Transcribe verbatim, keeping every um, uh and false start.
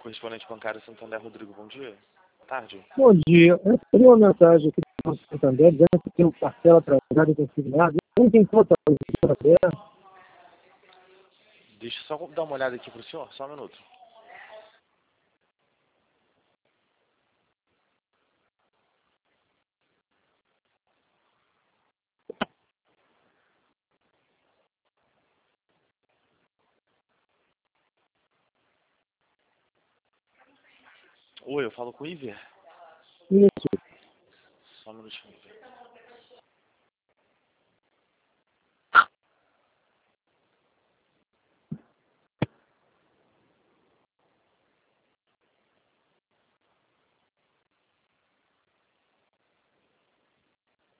Correspondente bancário Santander, Rodrigo, bom dia. Boa tarde. Bom dia. Eu recebi uma mensagem aqui do Santander dizendo que tem um parcela atrasada e consignado. Não tem total Santander. Deixa eu só dar uma olhada aqui pro senhor, só um minuto. Oi, eu falo com o Iver. Isso. Só um minutinho, Iver.